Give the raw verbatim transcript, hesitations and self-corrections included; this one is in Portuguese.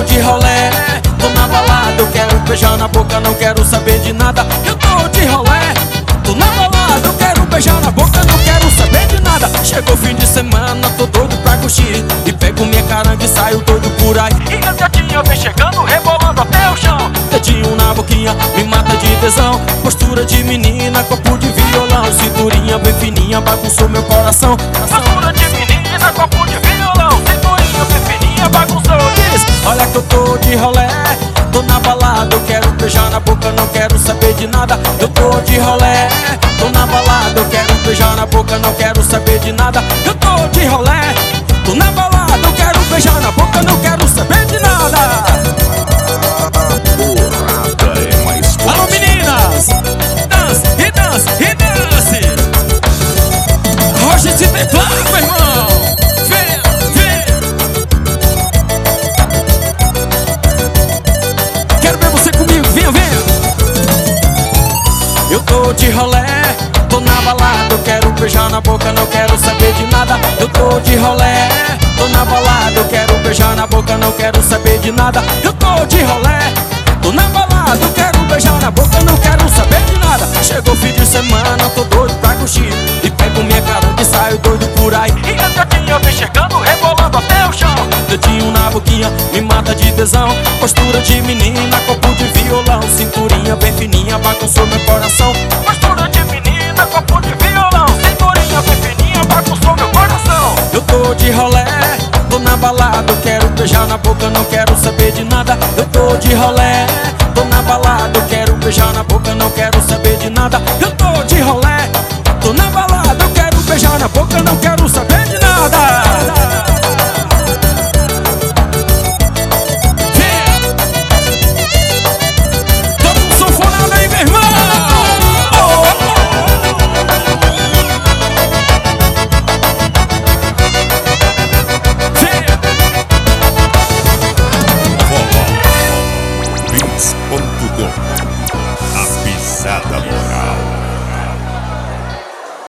tô de rolé, tô na balada, eu quero beijar na boca, não quero saber de nada. Eu tô de rolé, tô na balada, eu quero beijar na boca, não quero saber de nada. Chegou fim de semana, tô doido pra curtir, e pego minha caranga e saio doido por aí. E as gatinhas vem chegando, rebolando até o chão. Dedinho na boquinha, me mata de tesão. Postura de menina, copo de violão. Cinturinha bem fininha, bagunçou meu coração. Postura de menina, copo de violão. Cinturinha bem fininha, bagunçou. Diz, olha que eu tô de rolé, tô na balada, eu quero beijar na boca, não quero saber de nada. Eu tô de rolé, tô na balada, eu quero beijar na boca, não quero saber de nada. Eu tô de rolé, tô na balada, eu quero beijar na boca, não quero saber de nada. Porrada é mais forte. Alô meninas, dança e dança e dance. Hoje se teclado, meu irmão. Vem, vem. Quero ver você comigo, venha, venha. Eu tô de rolé, tô na balada, eu quero beijar na boca, não quero saber de nada. Eu tô de rolé, tô na balada, eu quero beijar na boca, não quero saber de nada. Eu tô de rolé, tô na balada, eu quero beijar na boca, não quero saber de nada. Chegou fim de semana, tô doido pra curtir, e pego minha caranga e saio doido por aí. E as gatinhas vem chegando, rebolando até o chão. Dedinho na boquinha, me mata de tesão. Postura de menina, copo de violão. Cinturinha bem fininha, bagunçou meu coração. Postura de menina, copo de violão. Cinturinha bem fininha, bagunçou meu coração. Eu tô de rolé, tô na balada, eu quero beijar na boca, não quero saber de nada. Eu tô de rolé, tô na balada, eu quero beijar na boca, não quero saber de nada. Eu tô de rolé, tô na balada, eu quero beijar na boca, não quero saber